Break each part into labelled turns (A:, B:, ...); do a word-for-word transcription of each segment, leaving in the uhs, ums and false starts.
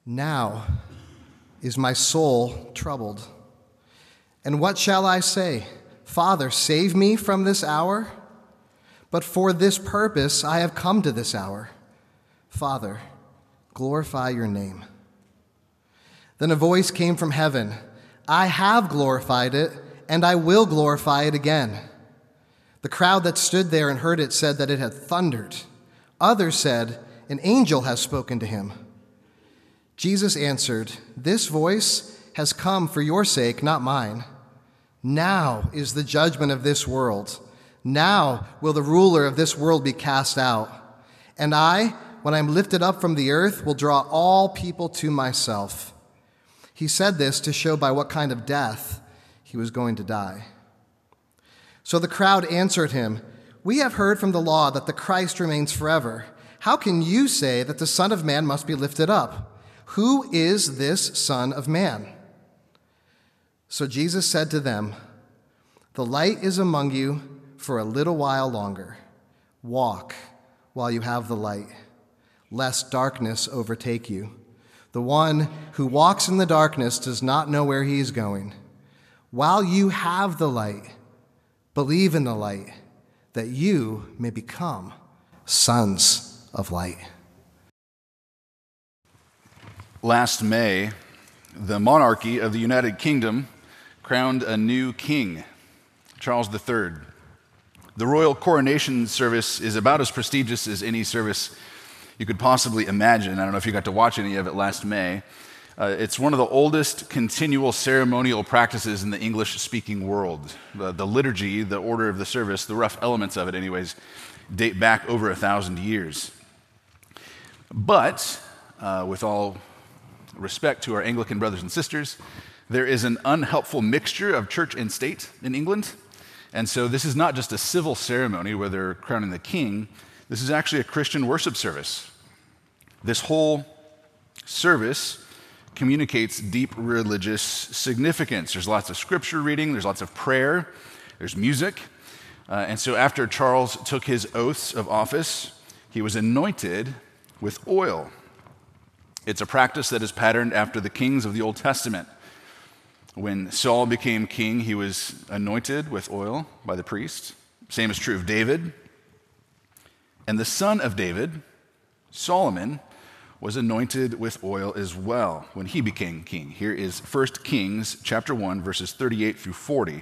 A: Now is my soul troubled. And what shall I say? Father, save me from this hour? But for this purpose I have come to this hour. Father, glorify your name. Then a voice came from heaven. I have glorified it, and I will glorify it again. The crowd that stood there and heard it said that it had thundered. Others said, an angel has spoken to him. Jesus answered, this voice has come for your sake, not mine. Now is the judgment of this world. Now will the ruler of this world be cast out. And I, when I am lifted up from the earth, will draw all people to myself. He said this to show by what kind of death he was going to die. So the crowd answered him, we have heard from the law that the Christ remains forever. How can you say that the Son of Man must be lifted up? Who is this Son of Man? So Jesus said to them, the light is among you for a little while longer. Walk while you have the light, lest darkness overtake you. The one who walks in the darkness does not know where he is going. While you have the light, believe in the light, that you may become sons of light.
B: Last May, the monarchy of the United Kingdom crowned a new king, Charles the Third. The royal coronation service is about as prestigious as any service you could possibly imagine. I don't know if you got to watch any of it last May. Uh, it's one of the oldest continual ceremonial practices in the English-speaking world. The, the liturgy, the order of the service, the rough elements of it anyways, date back over a thousand years. But, uh, with all respect to our Anglican brothers and sisters, there is an unhelpful mixture of church and state in England. And so this is not just a civil ceremony where they're crowning the king. This is actually a Christian worship service. This whole service communicates deep religious significance. There's lots of scripture reading, there's lots of prayer, there's music. Uh, and so after Charles took his oaths of office, he was anointed with oil. It's a practice that is patterned after the kings of the Old Testament. When Saul became king, he was anointed with oil by the priest. Same is true of David. And the son of David, Solomon, was anointed with oil as well when he became king. Here is First Kings chapter one, verses thirty-eight through forty.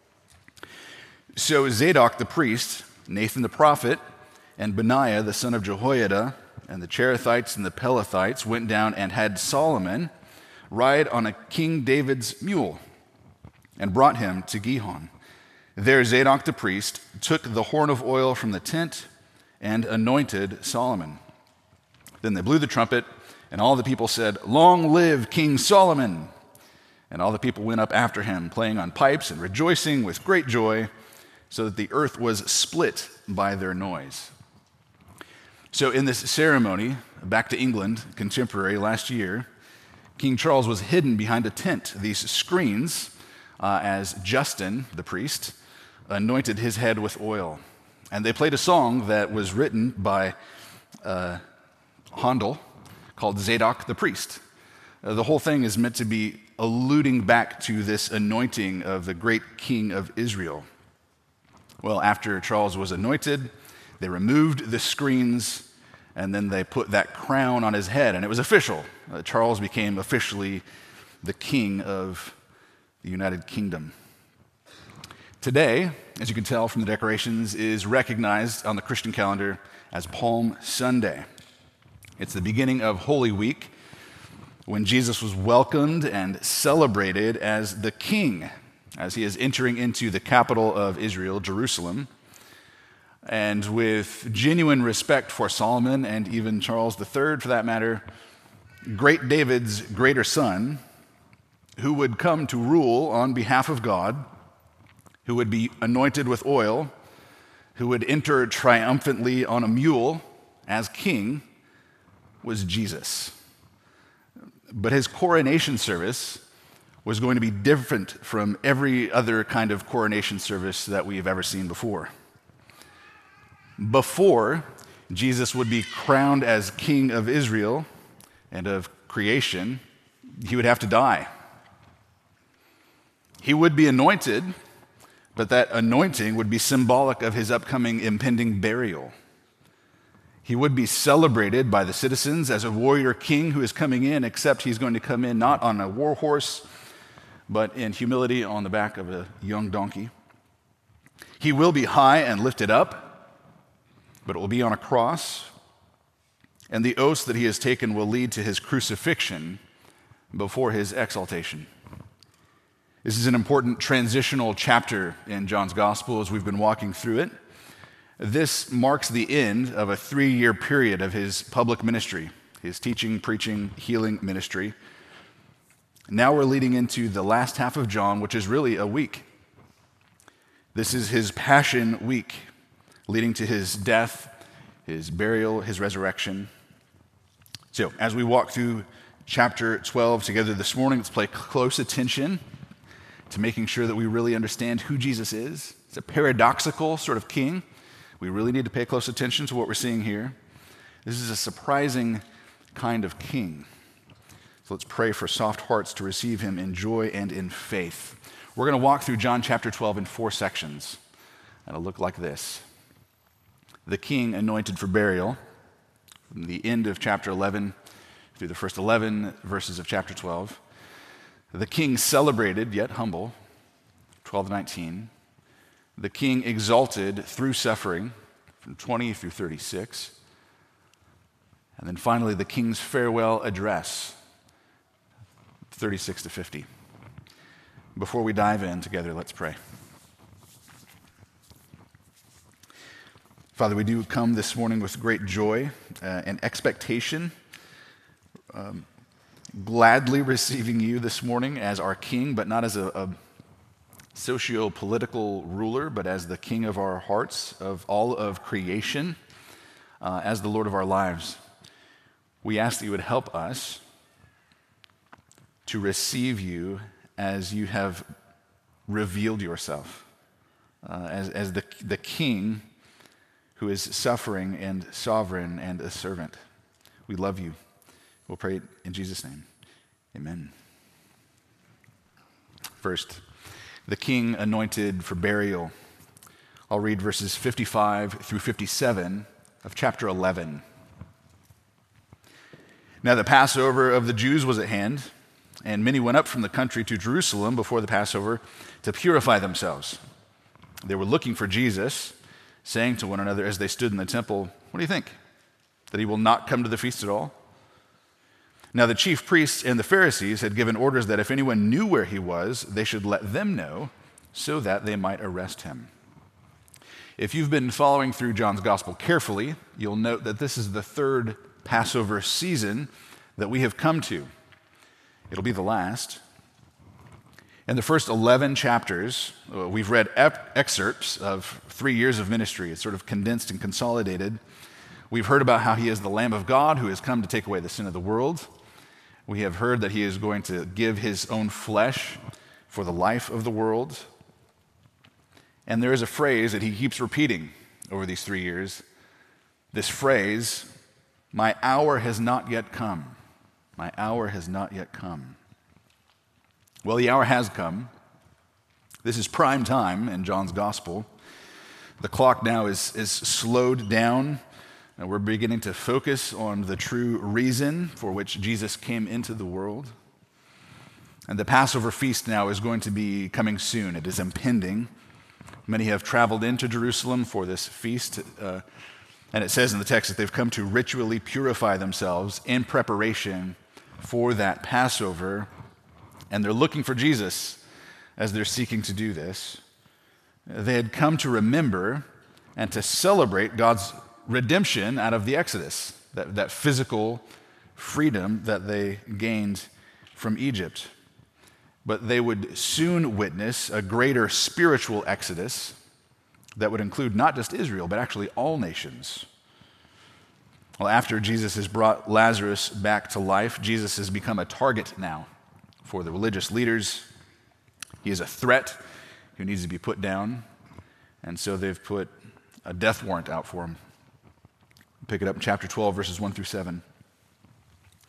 B: So Zadok the priest, Nathan the prophet, and Benaiah the son of Jehoiada, and the Cherethites and the Pelethites went down and had Solomon ride on a King David's mule and brought him to Gihon. There Zadok the priest took the horn of oil from the tent and anointed Solomon. Then they blew the trumpet, and all the people said, long live King Solomon! And all the people went up after him, playing on pipes and rejoicing with great joy, so that the earth was split by their noise. So in this ceremony, back to England, contemporary, last year, King Charles was hidden behind a tent, these screens, uh, as Justin, the priest, anointed his head with oil. And they played a song that was written by uh, Handel called Zadok the Priest. Uh, the whole thing is meant to be alluding back to this anointing of the great king of Israel. Well, after Charles was anointed, they removed the screens, and then they put that crown on his head, and it was official. Uh, Charles became officially the king of the United Kingdom. Today, as you can tell from the decorations, is recognized on the Christian calendar as Palm Sunday. It's the beginning of Holy Week, when Jesus was welcomed and celebrated as the king, as he is entering into the capital of Israel, Jerusalem. And with genuine respect for Solomon and even Charles the Third, for that matter, great David's greater son, who would come to rule on behalf of God, who would be anointed with oil, who would enter triumphantly on a mule as king, was Jesus. But his coronation service was going to be different from every other kind of coronation service that we've ever seen before. Before Jesus would be crowned as king of Israel and of creation, he would have to die. He would be anointed, but that anointing would be symbolic of his upcoming impending burial. He would be celebrated by the citizens as a warrior king who is coming in, except he's going to come in not on a war horse, but in humility on the back of a young donkey. He will be high and lifted up, but it will be on a cross. And the oaths that he has taken will lead to his crucifixion before his exaltation. This is an important transitional chapter in John's gospel as we've been walking through it. This marks the end of a three-year period of his public ministry, his teaching, preaching, healing ministry. Now we're leading into the last half of John, which is really a week. This is his Passion Week, leading to his death, his burial, his resurrection. So as we walk through chapter twelve together this morning, let's pay close attention to making sure that we really understand who Jesus is. It's a paradoxical sort of king. We really need to pay close attention to what we're seeing here. This is a surprising kind of king. So let's pray for soft hearts to receive him in joy and in faith. We're going to walk through John chapter twelve in four sections. It'll look like this. The king anointed for burial, from the end of chapter eleven through the first eleven verses of chapter twelve. The king celebrated, yet humble, twelve to nineteen. The king exalted through suffering, from twenty through thirty-six. And then finally, the king's farewell address, thirty-six to fifty. Before we dive in together, let's pray. Father, we do come this morning with great joy uh, and expectation, um, gladly receiving you this morning as our king, but not as a, a socio-political ruler, but as the king of our hearts, of all of creation, uh, as the Lord of our lives. We ask that you would help us to receive you as you have revealed yourself, uh, as, as the, the king who is suffering and sovereign and a servant. We love you. We'll pray in Jesus' name. Amen. First, the king anointed for burial. I'll read verses fifty-five through fifty-seven of chapter eleven. Now the Passover of the Jews was at hand, and many went up from the country to Jerusalem before the Passover to purify themselves. They were looking for Jesus, saying to one another as they stood in the temple, "What do you think? That he will not come to the feast at all?" Now the chief priests and the Pharisees had given orders that if anyone knew where he was, they should let them know so that they might arrest him. If you've been following through John's gospel carefully, you'll note that this is the third Passover season that we have come to. It'll be the last. In the first eleven chapters, we've read ep- excerpts of three years of ministry. It's sort of condensed and consolidated. We've heard about how he is the Lamb of God who has come to take away the sin of the world. We have heard that he is going to give his own flesh for the life of the world. And there is a phrase that he keeps repeating over these three years. This phrase, "My hour has not yet come. My hour has not yet come." Well, the hour has come. This is prime time in John's gospel. The clock now is, is slowed down, and we're beginning to focus on the true reason for which Jesus came into the world. And the Passover feast now is going to be coming soon. It is impending. Many have traveled into Jerusalem for this feast, uh, and it says in the text that they've come to ritually purify themselves in preparation for that Passover, and they're looking for Jesus as they're seeking to do this. They had come to remember and to celebrate God's redemption out of the Exodus, that, that physical freedom that they gained from Egypt. But they would soon witness a greater spiritual exodus that would include not just Israel, but actually all nations. Well, after Jesus has brought Lazarus back to life, Jesus has become a target now for the religious leaders. He is a threat who needs to be put down, and so they've put a death warrant out for him. Pick it up in chapter twelve, verses one through seven.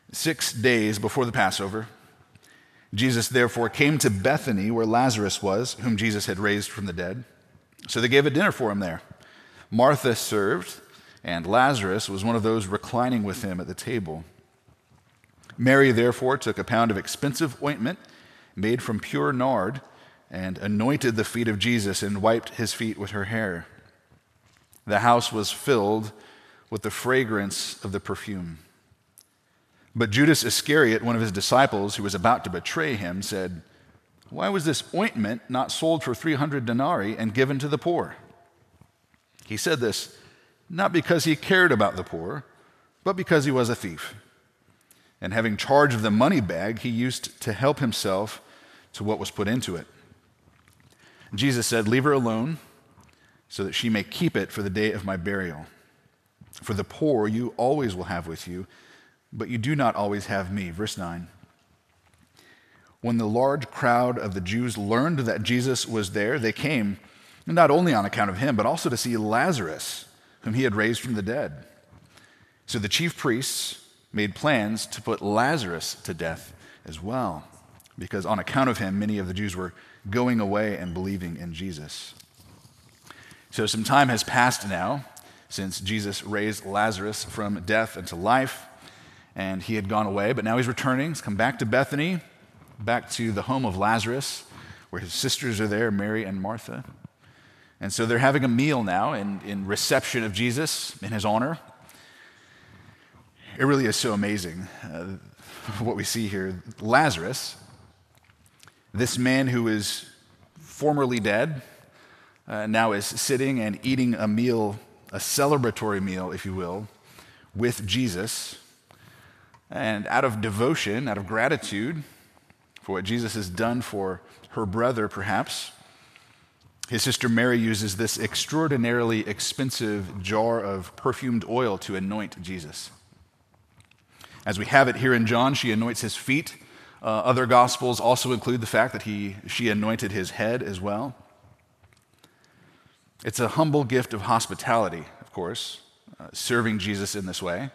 B: Six days before the Passover, Jesus therefore came to Bethany where Lazarus was, whom Jesus had raised from the dead. So they gave a dinner for him there. Martha served, and Lazarus was one of those reclining with him at the table. Mary therefore took a pound of expensive ointment made from pure nard and anointed the feet of Jesus and wiped his feet with her hair. The house was filled with the fragrance of the perfume. But Judas Iscariot, one of his disciples who was about to betray him, said, "Why was this ointment not sold for three hundred denarii and given to the poor?" He said this not because he cared about the poor, but because he was a thief. And having charge of the money bag, he used to help himself to what was put into it. Jesus said, "Leave her alone, so that she may keep it for the day of my burial. For the poor you always will have with you, but you do not always have me." Verse nine. When the large crowd of the Jews learned that Jesus was there, they came, not only on account of him, but also to see Lazarus, whom he had raised from the dead. So the chief priests made plans to put Lazarus to death as well, because on account of him, many of the Jews were going away and believing in Jesus. So some time has passed now since Jesus raised Lazarus from death into life, and he had gone away, but now he's returning. He's come back to Bethany, back to the home of Lazarus, where his sisters are there, Mary and Martha. And so they're having a meal now in, in reception of Jesus in his honor. It really is so amazing uh, what we see here. Lazarus, this man who is formerly dead, uh, now is sitting and eating a meal, a celebratory meal, if you will, with Jesus. And out of devotion, out of gratitude for what Jesus has done for her brother, perhaps, his sister Mary uses this extraordinarily expensive jar of perfumed oil to anoint Jesus. As we have it here in John, she anoints his feet. Uh, other Gospels also include the fact that he, she anointed his head as well. It's a humble gift of hospitality, of course, uh, serving Jesus in this way.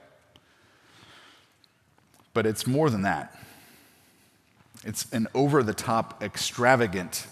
B: But it's more than that. It's an over-the-top, extravagant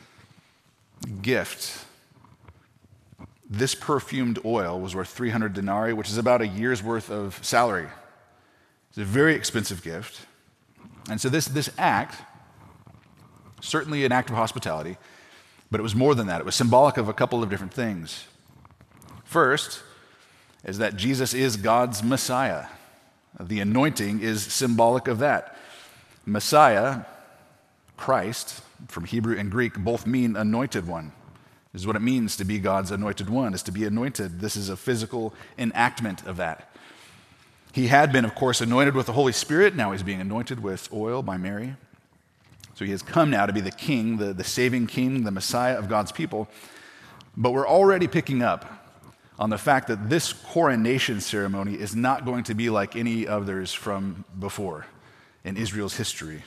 B: gift. This perfumed oil was worth three hundred denarii, which is about a year's worth of salary. It's a very expensive gift. And so this, this act, certainly an act of hospitality, but it was more than that. It was symbolic of a couple of different things. First is that Jesus is God's Messiah. The anointing is symbolic of that. Messiah, Christ, from Hebrew and Greek, both mean anointed one. This is what it means to be God's anointed one, is to be anointed. This is a physical enactment of that. He had been, of course, anointed with the Holy Spirit. Now he's being anointed with oil by Mary. So he has come now to be the king, the, the saving king, the Messiah of God's people. But we're already picking up on the fact that this coronation ceremony is not going to be like any others from before in Israel's history.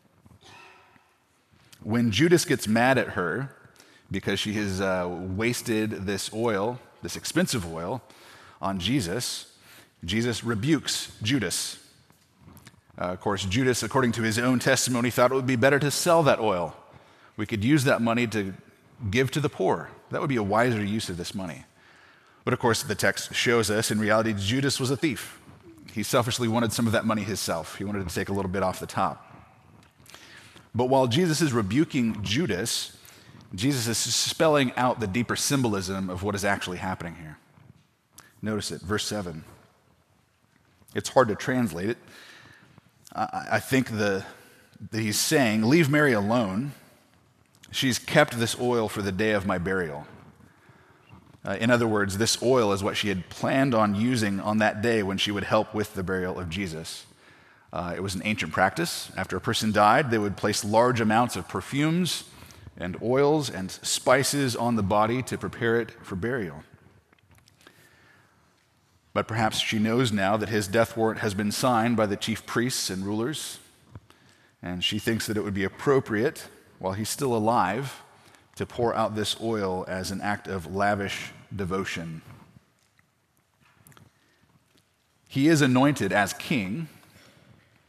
B: When Judas gets mad at her because she has uh, wasted this oil, this expensive oil, on Jesus, Jesus rebukes Judas. Uh, of course, Judas, according to his own testimony, thought it would be better to sell that oil. We could use that money to give to the poor. That would be a wiser use of this money. But of course, the text shows us, in reality, Judas was a thief. He selfishly wanted some of that money himself. He wanted to take a little bit off the top. But while Jesus is rebuking Judas, Jesus is spelling out the deeper symbolism of what is actually happening here. Notice it, verse seven. It's hard to translate it. I, I think the, that he's saying, "Leave Mary alone. She's kept this oil for the day of my burial." Uh, in other words, this oil is what she had planned on using on that day when she would help with the burial of Jesus. Uh, it was an ancient practice. After a person died, they would place large amounts of perfumes and oils and spices on the body to prepare it for burial. But perhaps she knows now that his death warrant has been signed by the chief priests and rulers, and she thinks that it would be appropriate, while he's still alive, to pour out this oil as an act of lavish devotion. He is anointed as king,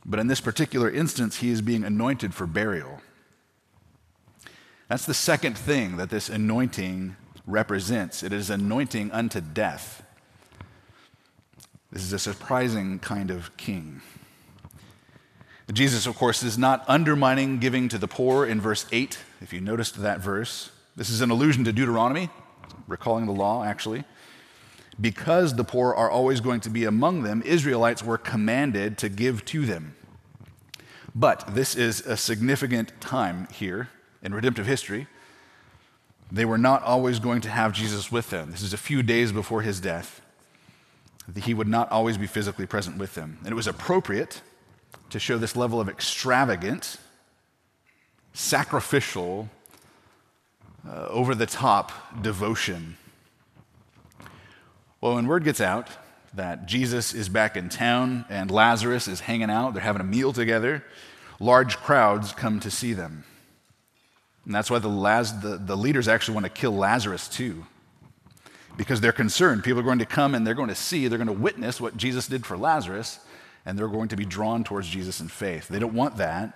B: But in this particular instance, he is being anointed for burial. That's the second thing that this anointing represents. It is anointing unto death. This is a surprising kind of king. Jesus, of course, is not undermining giving to the poor in verse eight, if you noticed that verse. This is an allusion to Deuteronomy, recalling the law, actually. Because the poor are always going to be among them, Israelites were commanded to give to them. But this is a significant time here in redemptive history. They were not always going to have Jesus with them. This is a few days before his death. He would not always be physically present with them. And it was appropriate to show this level of extravagant, sacrificial, uh, over-the-top devotion. Well, when word gets out that Jesus is back in town and Lazarus is hanging out, they're having a meal together, large crowds come to see them. And that's why the, Laz- the, the leaders actually want to kill Lazarus too, because they're concerned. People are going to come and they're going to see, they're going to witness what Jesus did for Lazarus, and they're going to be drawn towards Jesus in faith. They don't want that.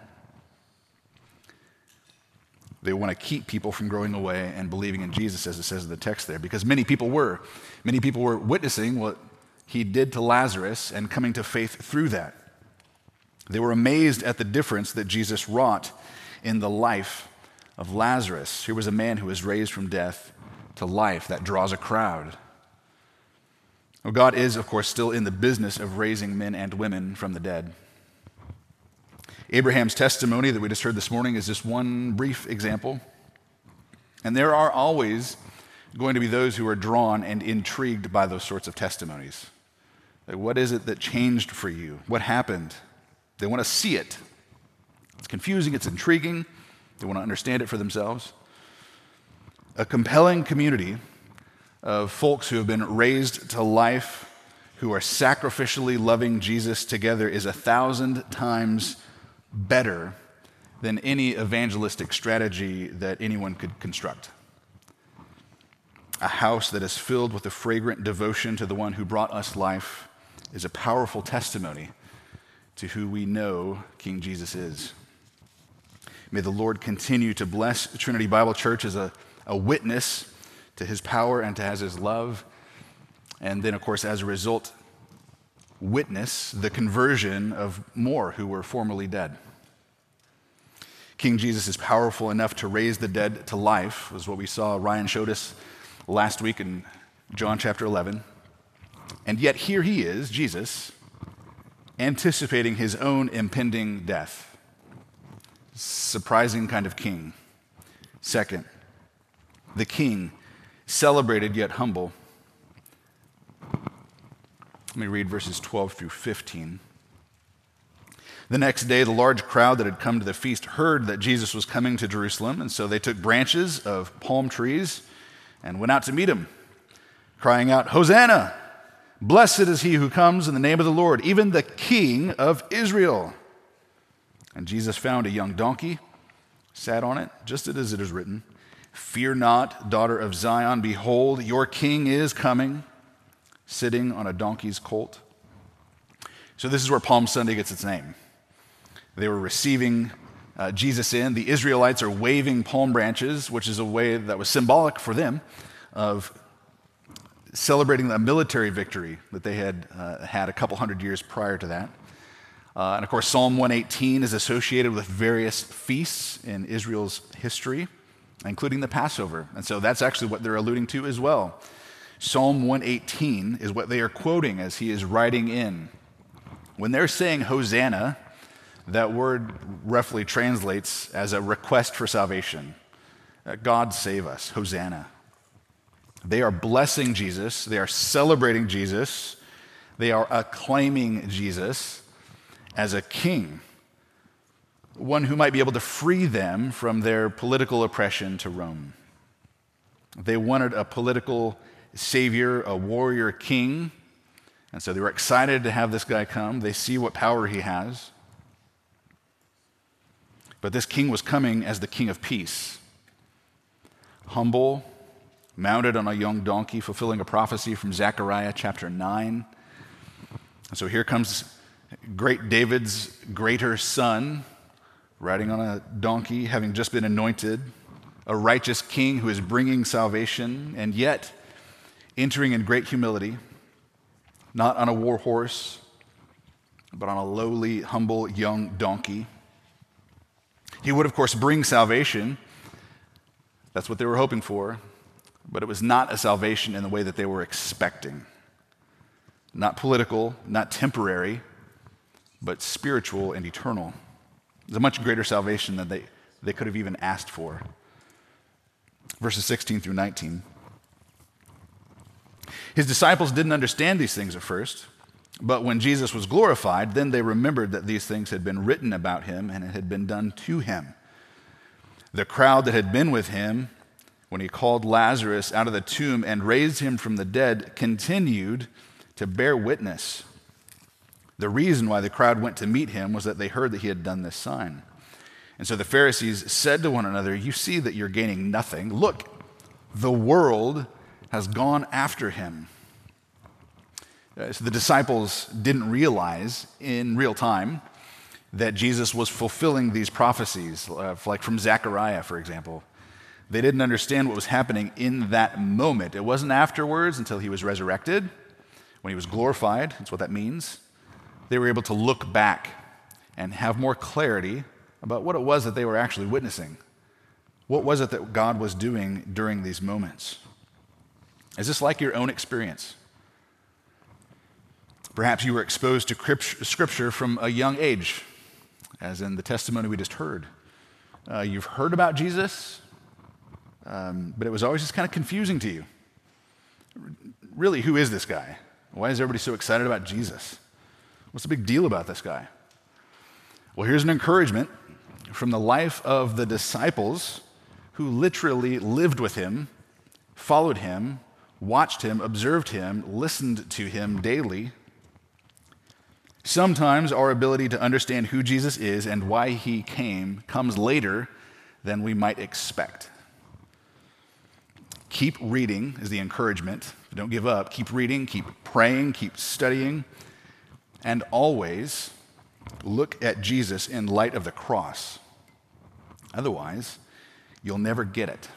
B: They want to keep people from growing away and believing in Jesus, as it says in the text there, because many people were. Many people were witnessing what he did to Lazarus and coming to faith through that. They were amazed at the difference that Jesus wrought in the life of Lazarus. Here was a man who was raised from death to life. That draws a crowd. Well, God is, of course, still in the business of raising men and women from the dead. Abraham's testimony that we just heard this morning is just one brief example. And there are always going to be those who are drawn and intrigued by those sorts of testimonies. Like, what is it that changed for you? What happened? They want to see it. It's confusing, it's intriguing. They want to understand it for themselves. A compelling community of folks who have been raised to life, who are sacrificially loving Jesus together, is a thousand times better than any evangelistic strategy that anyone could construct. A house that is filled with a fragrant devotion to the one who brought us life is a powerful testimony to who we know King Jesus is. May the Lord continue to bless Trinity Bible Church as a, a witness to his power and to his love, and then, of course, as a result, witness the conversion of more who were formerly dead. King Jesus is powerful enough to raise the dead to life, was what we saw. Ryan showed us last week in John chapter eleven. And yet here he is, Jesus, anticipating his own impending death. Surprising kind of king. Second, the king, celebrated yet humble. Let me read verses twelve through fifteen. The next day, the large crowd that had come to the feast heard that Jesus was coming to Jerusalem, and so they took branches of palm trees and went out to meet him, crying out, "Hosanna! Blessed is he who comes in the name of the Lord, even the King of Israel." And Jesus found a young donkey, sat on it, just as it is written, "Fear not, daughter of Zion, behold, your king is coming, sitting on a donkey's colt." So this is where Palm Sunday gets its name. They were receiving uh, Jesus in. The Israelites are waving palm branches, which is a way that was symbolic for them of celebrating a military victory that they had uh, had a couple hundred years prior to that. Uh, and of course, Psalm one eighteen is associated with various feasts in Israel's history, including the Passover. And so that's actually what they're alluding to as well. Psalm one eighteen is what they are quoting as he is writing in. When they're saying Hosanna, that word roughly translates as a request for salvation. God save us, Hosanna. They are blessing Jesus, they are celebrating Jesus, they are acclaiming Jesus as a king, one who might be able to free them from their political oppression to Rome. They wanted a political savior, a warrior king, and so they were excited to have this guy come. They see what power he has. But this king was coming as the King of Peace. Humble, mounted on a young donkey, fulfilling a prophecy from Zechariah chapter nine. And so here comes Great David's greater son, riding on a donkey, having just been anointed, a righteous king who is bringing salvation, and yet entering in great humility, not on a war horse, but on a lowly, humble, young donkey. He would, of course, bring salvation. That's what they were hoping for, but it was not a salvation in the way that they were expecting. Not political, not temporary, but spiritual and eternal. It was a much greater salvation than they, they could have even asked for. Verses sixteen through nineteen. His disciples didn't understand these things at first, but when Jesus was glorified, then they remembered that these things had been written about him and it had been done to him. The crowd that had been with him when he called Lazarus out of the tomb and raised him from the dead continued to bear witness. The reason why the crowd went to meet him was that they heard that he had done this sign. And so the Pharisees said to one another, "You see that you're gaining nothing. Look, the world has gone after him." Uh, so the disciples didn't realize in real time that Jesus was fulfilling these prophecies, uh, like from Zechariah, for example. They didn't understand what was happening in that moment. It wasn't afterwards until he was resurrected, when he was glorified. That's what that means. They were able to look back and have more clarity about what it was that they were actually witnessing. What was it that God was doing during these moments? Is this like your own experience? Perhaps you were exposed to Scripture from a young age, as in the testimony we just heard. Uh, you've heard about Jesus, um, but it was always just kind of confusing to you. Really, who is this guy? Why is everybody so excited about Jesus? What's the big deal about this guy? Well, here's an encouragement from the life of the disciples who literally lived with him, followed him, watched him, observed him, listened to him daily. Sometimes our ability to understand who Jesus is and why he came comes later than we might expect. Keep reading is the encouragement. Don't give up. Keep reading, keep praying, keep studying, and always look at Jesus in light of the cross. Otherwise, you'll never get it.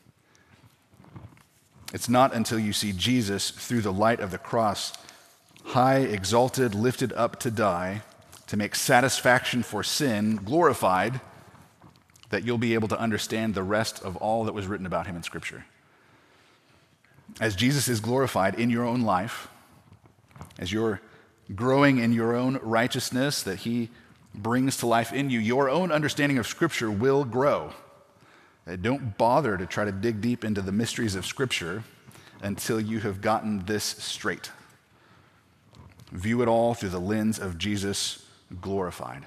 B: It's not until you see Jesus through the light of the cross, high, exalted, lifted up to die, to make satisfaction for sin glorified, that you'll be able to understand the rest of all that was written about him in Scripture. As Jesus is glorified in your own life, as you're growing in your own righteousness that he brings to life in you, your own understanding of Scripture will grow. Don't bother to try to dig deep into the mysteries of Scripture until you have gotten this straight. View it all through the lens of Jesus glorified.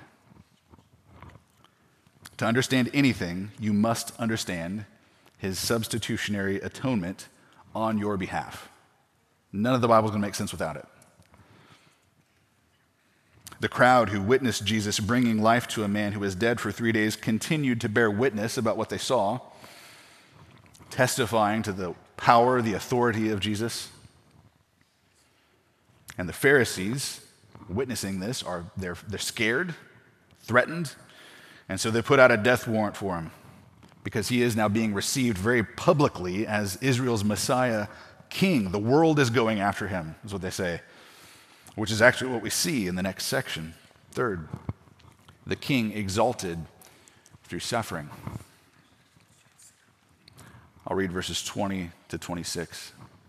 B: To understand anything, you must understand his substitutionary atonement on your behalf. None of the Bible is going to make sense without it. The crowd who witnessed Jesus bringing life to a man who was dead for three days continued to bear witness about what they saw, testifying to the power, the authority of Jesus. And the Pharisees, witnessing this, are they're, they're scared, threatened, and so they put out a death warrant for him because he is now being received very publicly as Israel's Messiah king. The world is going after him, is what they say, which is actually what we see in the next section. Third, the king exalted through suffering. I'll read verses twenty to twenty-six.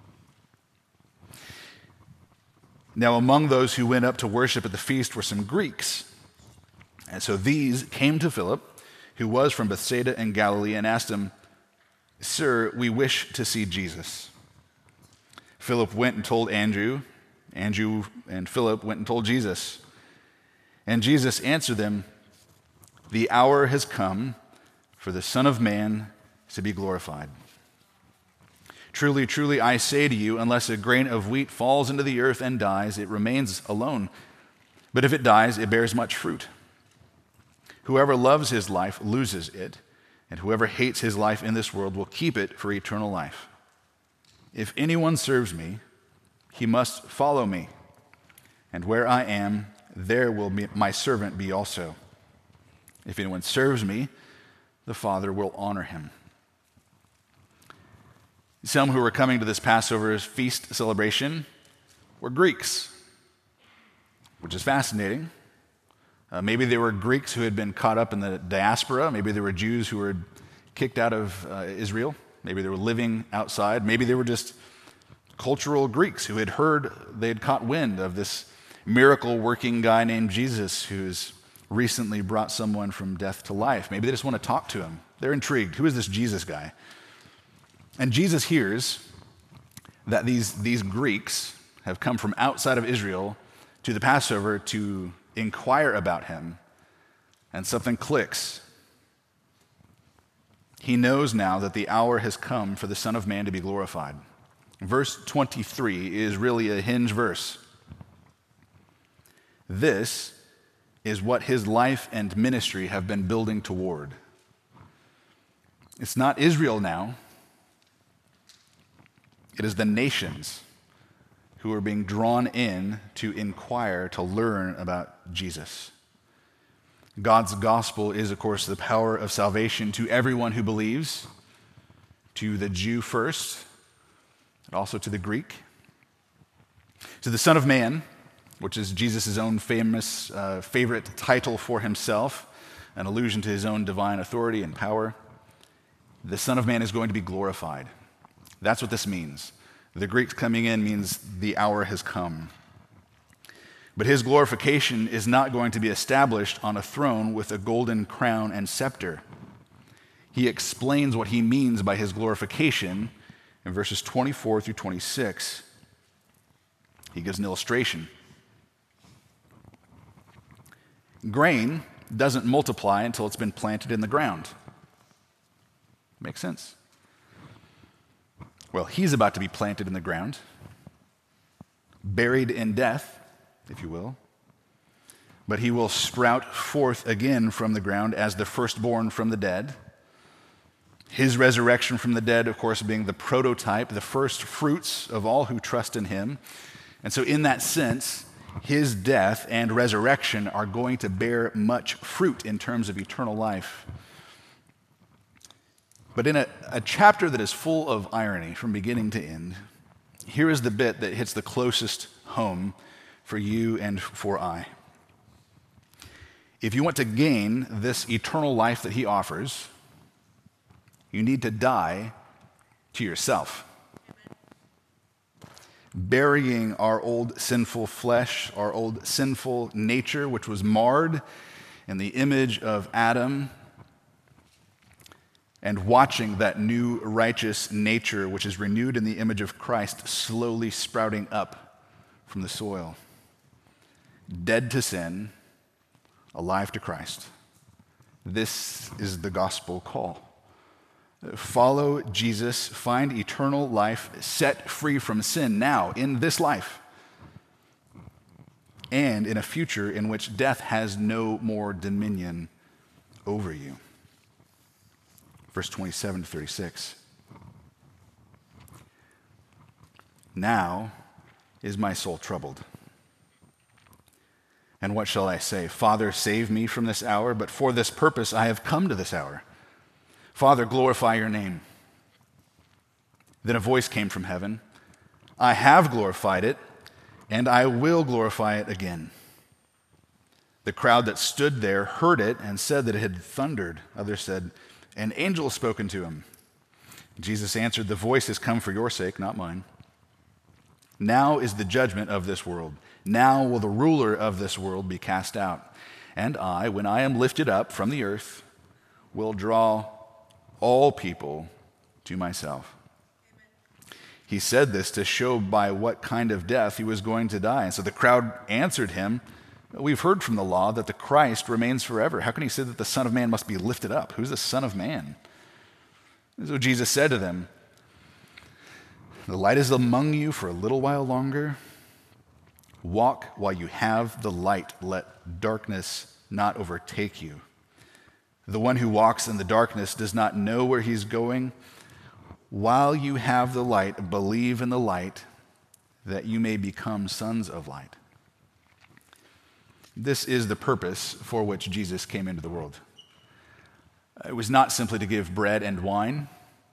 B: Now among those who went up to worship at the feast were some Greeks. And so these came to Philip, who was from Bethsaida in Galilee, and asked him, "Sir, we wish to see Jesus." Philip went and told Andrew. Andrew and Philip went and told Jesus. And Jesus answered them, "The hour has come for the Son of Man to be glorified. Truly, truly, I say to you, unless a grain of wheat falls into the earth and dies, it remains alone. But if it dies, it bears much fruit. Whoever loves his life loses it, and whoever hates his life in this world will keep it for eternal life. If anyone serves me, he must follow me, and where I am, there will be my servant be also. If anyone serves me, the Father will honor him." Some who were coming to this Passover feast celebration were Greeks, which is fascinating. Uh, maybe they were Greeks who had been caught up in the diaspora. Maybe they were Jews who were kicked out of uh, Israel. Maybe they were living outside. Maybe they were just cultural Greeks who had heard, they had caught wind of this miracle-working guy named Jesus who's recently brought someone from death to life. Maybe they just want to talk to him. They're intrigued. Who is this Jesus guy? And Jesus hears that these, these Greeks have come from outside of Israel to the Passover to inquire about him, and something clicks. He knows now that the hour has come for the Son of Man to be glorified. Verse twenty-three is really a hinge verse. This is what his life and ministry have been building toward. It's not Israel now. It is the nations who are being drawn in to inquire, to learn about Jesus. God's gospel is, of course, the power of salvation to everyone who believes, to the Jew first, and also to the Greek. To the Son of Man, which is Jesus' own famous, uh, favorite title for himself, an allusion to his own divine authority and power. The Son of Man is going to be glorified. That's what this means. The Greeks coming in means the hour has come. But his glorification is not going to be established on a throne with a golden crown and scepter. He explains what he means by his glorification in verses twenty-four through twenty-six. He gives an illustration. Grain doesn't multiply until it's been planted in the ground. Makes sense? Well, he's about to be planted in the ground, buried in death, if you will, but he will sprout forth again from the ground as the firstborn from the dead. His resurrection from the dead, of course, being the prototype, the first fruits of all who trust in him. And so in that sense, his death and resurrection are going to bear much fruit in terms of eternal life. But in a, a chapter that is full of irony from beginning to end, here is the bit that hits the closest home for you and for I. If you want to gain this eternal life that he offers, you need to die to yourself. Burying our old sinful flesh, our old sinful nature, which was marred in the image of Adam, and watching that new righteous nature, which is renewed in the image of Christ, slowly sprouting up from the soil. Dead to sin, alive to Christ. This is the gospel call. Follow Jesus, find eternal life, set free from sin now, in this life, and in a future in which death has no more dominion over you. Verse twenty-seven to thirty-six. Now is my soul troubled. And what shall I say? Father, save me from this hour, but for this purpose I have come to this hour. Father, glorify your name. Then a voice came from heaven. I have glorified it, and I will glorify it again. The crowd that stood there heard it and said that it had thundered. Others said, an angel has spoken to him. Jesus answered, the voice has come for your sake, not mine. Now is the judgment of this world. Now will the ruler of this world be cast out. And I, when I am lifted up from the earth, will draw all people to myself. Amen. He said this to show by what kind of death he was going to die. And so the crowd answered him, we've heard from the law that the Christ remains forever. How can he say that the Son of Man must be lifted up? Who's the Son of Man? And so Jesus said to them, the light is among you for a little while longer. Walk while you have the light. Let darkness not overtake you. The one who walks in the darkness does not know where he's going. While you have the light, believe in the light, that you may become sons of light. This is the purpose for which Jesus came into the world. It was not simply to give bread and wine.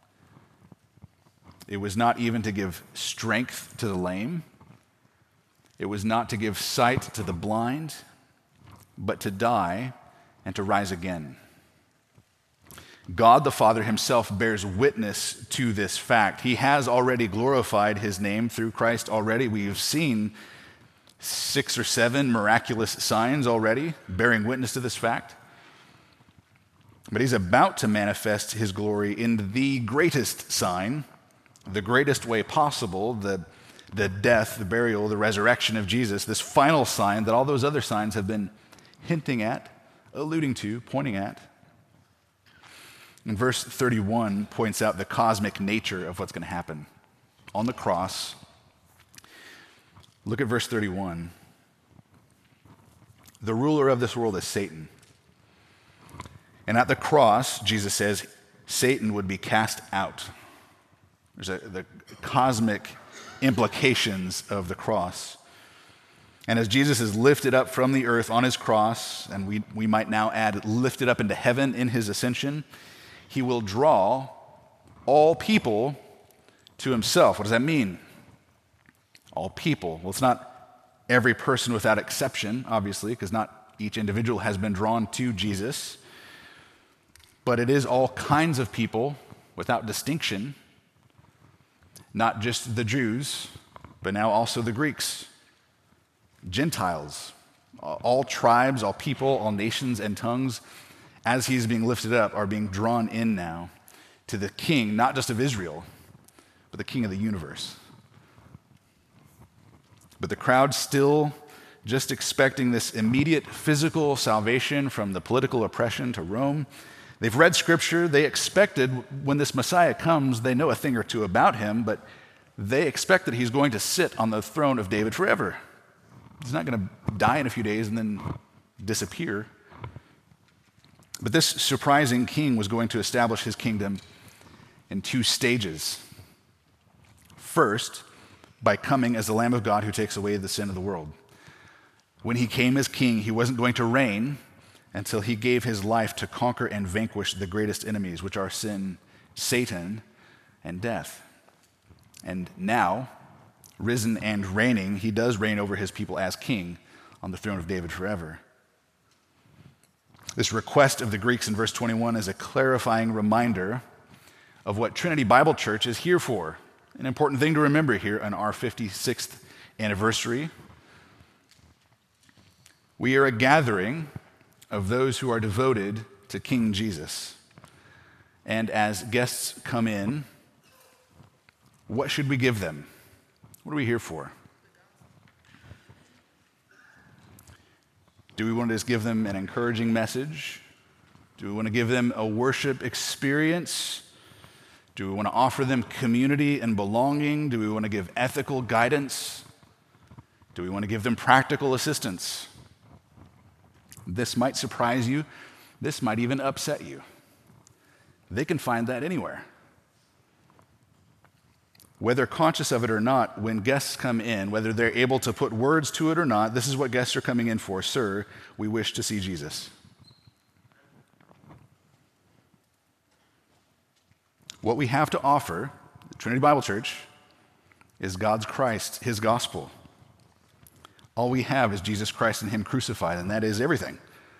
B: It was not even to give strength to the lame. It was not to give sight to the blind, but to die and to rise again. God the Father himself bears witness to this fact. He has already glorified his name through Christ already. We have seen six or seven miraculous signs already bearing witness to this fact. But he's about to manifest his glory in the greatest sign, the greatest way possible, the, the death, the burial, the resurrection of Jesus, this final sign that all those other signs have been hinting at, alluding to, pointing at. And verse thirty-one points out the cosmic nature of what's going to happen on the cross. Look at verse thirty-one. The ruler of this world is Satan. And at the cross, Jesus says, Satan would be cast out. There's a, the cosmic implications of the cross. And as Jesus is lifted up from the earth on his cross, and we, we might now add lifted up into heaven in his ascension, he will draw all people to himself. What does that mean? All people. Well, it's not every person without exception, obviously, because not each individual has been drawn to Jesus. But it is all kinds of people without distinction, not just the Jews, but now also the Greeks, Gentiles, all tribes, all people, all nations and tongues, as he's being lifted up, are being drawn in now to the king, not just of Israel, but the king of the universe. But the crowd still just expecting this immediate physical salvation from the political oppression to Rome. They've read Scripture. They expected when this Messiah comes, they know a thing or two about him, but they expect that he's going to sit on the throne of David forever. He's not going to die in a few days and then disappear. But this surprising king was going to establish his kingdom in two stages. First, by coming as the Lamb of God who takes away the sin of the world. When he came as king, he wasn't going to reign until he gave his life to conquer and vanquish the greatest enemies, which are sin, Satan, and death. And now, risen and reigning, he does reign over his people as king on the throne of David forever. This request of the Greeks in verse twenty-one is a clarifying reminder of what Trinity Bible Church is here for. An important thing to remember here on our fifty-sixth anniversary. We are a gathering of those who are devoted to King Jesus. And as guests come in, what should we give them? What are we here for? Do we want to just give them an encouraging message? Do we want to give them a worship experience? Do we want to offer them community and belonging? Do we want to give ethical guidance? Do we want to give them practical assistance? This might surprise you. This might even upset you. They can find that anywhere. Whether conscious of it or not, when guests come in, whether they're able to put words to it or not, this is what guests are coming in for. Sir, we wish to see Jesus. What we have to offer, Trinity Bible Church, is God's Christ, his gospel. All we have is Jesus Christ and him crucified, and that is everything.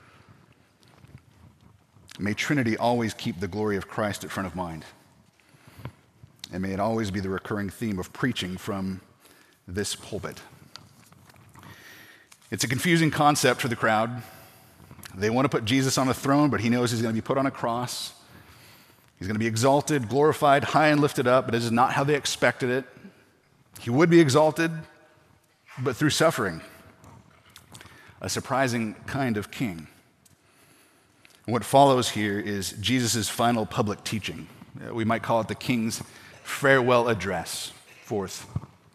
B: May Trinity always keep the glory of Christ at front of mind. And may it always be the recurring theme of preaching from this pulpit. It's a confusing concept for the crowd. They want to put Jesus on a throne, but he knows he's going to be put on a cross. He's going to be exalted, glorified, high and lifted up, but it is not how they expected it. He would be exalted, but through suffering. A surprising kind of king. And what follows here is Jesus' final public teaching. We might call it the king's farewell address. Fourth.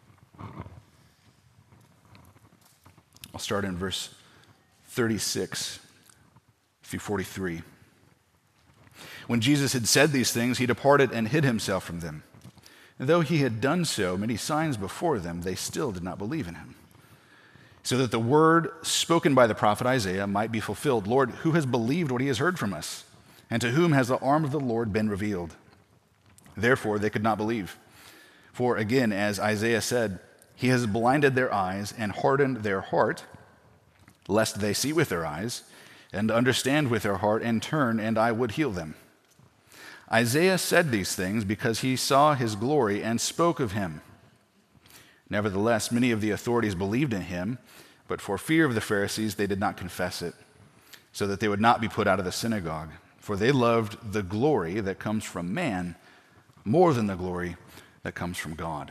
B: I'll start in verse thirty-six through forty-three. When Jesus had said these things, he departed and hid himself from them. And though he had done so many signs before them, they still did not believe in him, so that the word spoken by the prophet Isaiah might be fulfilled. Lord, who has believed what he has heard from us? And to whom has the arm of the Lord been revealed? Therefore they could not believe. For again, as Isaiah said, he has blinded their eyes and hardened their heart, lest they see with their eyes and understand with their heart and turn, and I would heal them. Isaiah said these things because he saw his glory and spoke of him. Nevertheless, many of the authorities believed in him, but for fear of the Pharisees, they did not confess it, so that they would not be put out of the synagogue. For they loved the glory that comes from man more than the glory that comes from God.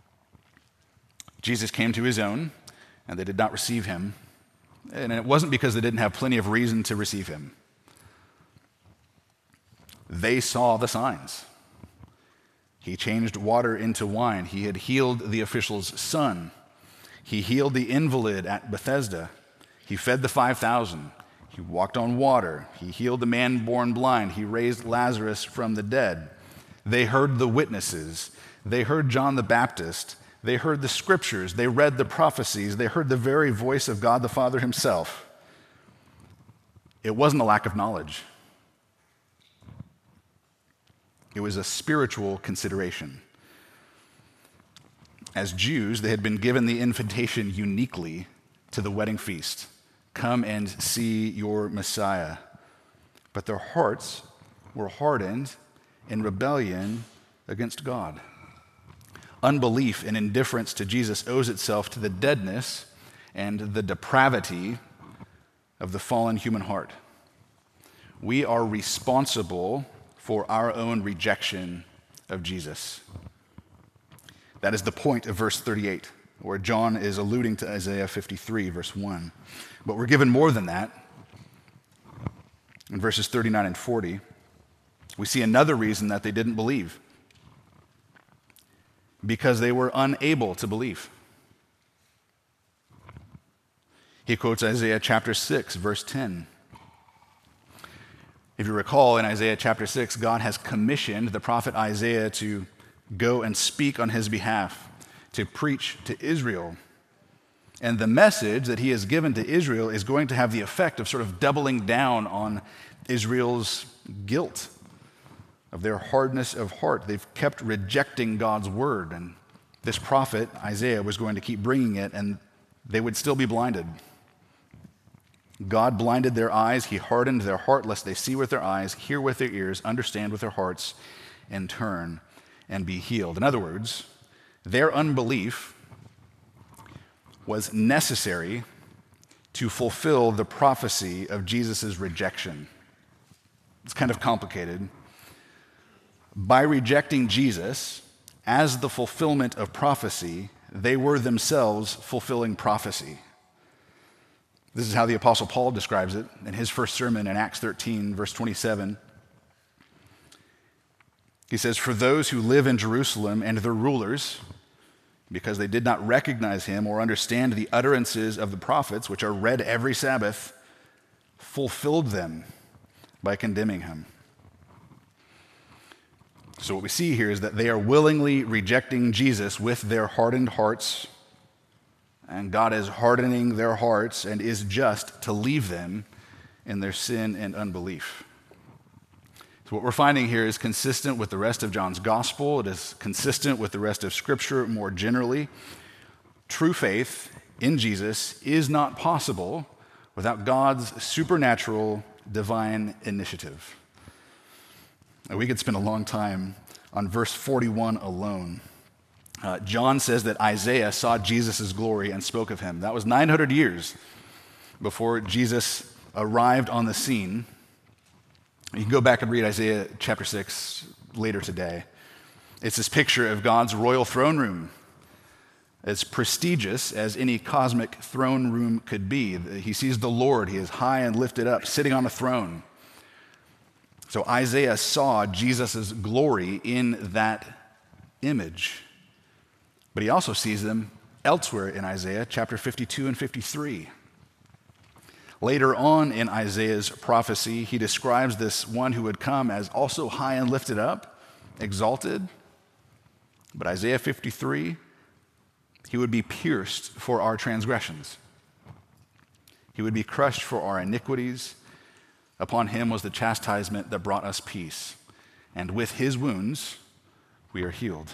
B: Jesus came to his own, and they did not receive him. And it wasn't because they didn't have plenty of reason to receive him. They saw the signs. He changed water into wine. He had healed the official's son. He healed the invalid at Bethesda. He fed the five thousand. He walked on water. He healed the man born blind. He raised Lazarus from the dead. They heard the witnesses. They heard John the Baptist. They heard the scriptures. They read the prophecies. They heard the very voice of God the Father himself. It wasn't a lack of knowledge. It was a spiritual consideration. As Jews, they had been given the invitation uniquely to the wedding feast. Come and see your Messiah. But their hearts were hardened in rebellion against God. Unbelief and indifference to Jesus owes itself to the deadness and the depravity of the fallen human heart. We are responsible for our own rejection of Jesus. That is the point of verse thirty-eight, where John is alluding to Isaiah fifty-three, verse one. But we're given more than that. In verses thirty-nine and forty, we see another reason that they didn't believe. Because they were unable to believe. He quotes Isaiah chapter six, verse ten. If you recall, in Isaiah chapter six, God has commissioned the prophet Isaiah to go and speak on his behalf, to preach to Israel. And the message that he has given to Israel is going to have the effect of sort of doubling down on Israel's guilt, of their hardness of heart. They've kept rejecting God's word, and this prophet, Isaiah, was going to keep bringing it, and they would still be blinded. God blinded their eyes. He hardened their heart, lest they see with their eyes, hear with their ears, understand with their hearts, and turn and be healed. In other words, their unbelief was necessary to fulfill the prophecy of Jesus' rejection. It's kind of complicated. By rejecting Jesus as the fulfillment of prophecy, they were themselves fulfilling prophecy. This is how the Apostle Paul describes it in his first sermon in Acts thirteen, verse twenty-seven. He says, "For those who live in Jerusalem and their rulers, because they did not recognize him or understand the utterances of the prophets, which are read every Sabbath, fulfilled them by condemning him." So what we see here is that they are willingly rejecting Jesus with their hardened hearts, and God is hardening their hearts and is just to leave them in their sin and unbelief. So what we're finding here is consistent with the rest of John's gospel. It is consistent with the rest of Scripture more generally. True faith in Jesus is not possible without God's supernatural divine initiative. Now, we could spend a long time on verse forty-one alone. Uh, John says that Isaiah saw Jesus' glory and spoke of him. That was nine hundred years before Jesus arrived on the scene. You can go back and read Isaiah chapter six later today. It's this picture of God's royal throne room, as prestigious as any cosmic throne room could be. He sees the Lord. He is high and lifted up, sitting on a throne. So Isaiah saw Jesus' glory in that image. But he also sees them elsewhere in Isaiah chapter fifty-two and fifty-three. Later on in Isaiah's prophecy, he describes this one who would come as also high and lifted up, exalted. But Isaiah fifty-three, he would be pierced for our transgressions. He would be crushed for our iniquities. Upon him was the chastisement that brought us peace, and with his wounds we are healed.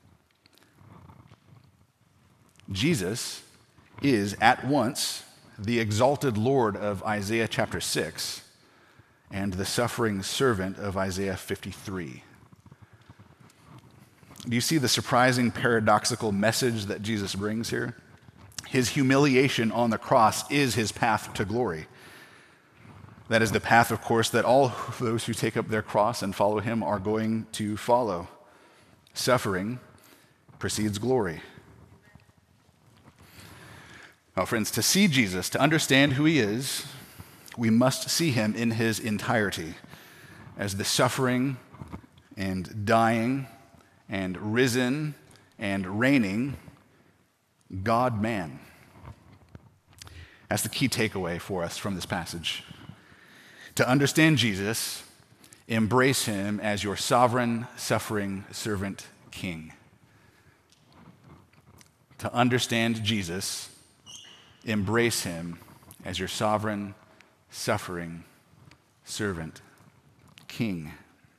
B: Jesus is at once the exalted Lord of Isaiah chapter six and the suffering servant of Isaiah fifty-three. Do you see the surprising paradoxical message that Jesus brings here? His humiliation on the cross is his path to glory. That is the path, of course, that all those who take up their cross and follow him are going to follow. Suffering precedes glory. Now, friends, to see Jesus, to understand who he is, we must see him in his entirety as the suffering and dying and risen and reigning God-man. That's the key takeaway for us from this passage. To understand Jesus, embrace him as your sovereign, suffering servant king. To understand Jesus, embrace him as your sovereign, suffering servant king.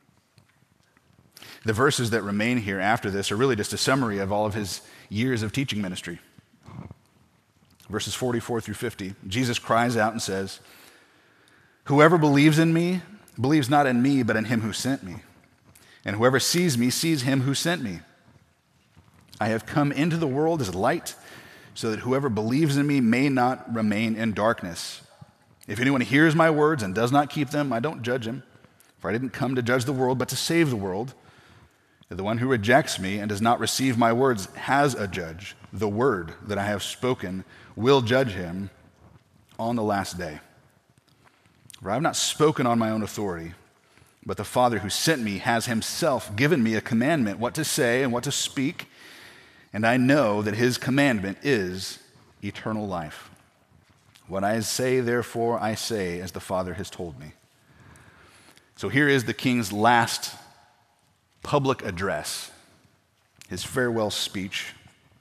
B: The verses that remain here after this are really just a summary of all of his years of teaching ministry. Verses forty-four through fifty, Jesus cries out and says, "Whoever believes in me believes not in me, but in him who sent me. And whoever sees me sees him who sent me. I have come into the world as light, so that whoever believes in me may not remain in darkness. If anyone hears my words and does not keep them, I don't judge him, for I didn't come to judge the world, but to save the world. The one who rejects me and does not receive my words has a judge. The word that I have spoken will judge him on the last day. For I have not spoken on my own authority, but the Father who sent me has himself given me a commandment, what to say and what to speak, and I know that his commandment is eternal life. What I say, therefore, I say as the Father has told me." So here is the king's last public address, his farewell speech.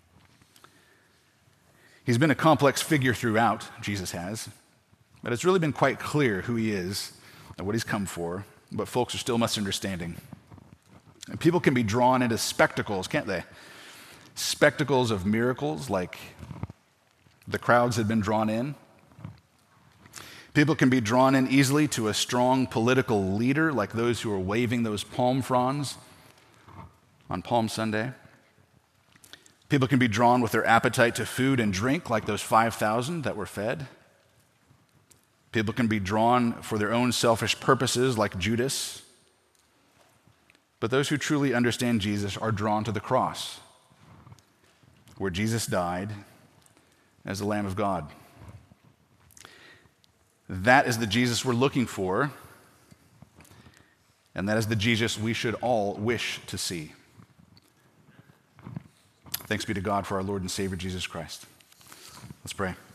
B: He's been a complex figure throughout, Jesus has, but it's really been quite clear who he is and what he's come for, but folks are still misunderstanding. And people can be drawn into spectacles, can't they? Spectacles of miracles, like the crowds had been drawn in. People can be drawn in easily to a strong political leader, like those who are waving those palm fronds on Palm Sunday. People can be drawn with their appetite to food and drink, like those five thousand that were fed. People can be drawn for their own selfish purposes, like Judas. But those who truly understand Jesus are drawn to the cross, where Jesus died as the Lamb of God. That is the Jesus we're looking for, and that is the Jesus we should all wish to see. Thanks be to God for our Lord and Savior Jesus Christ. Let's pray.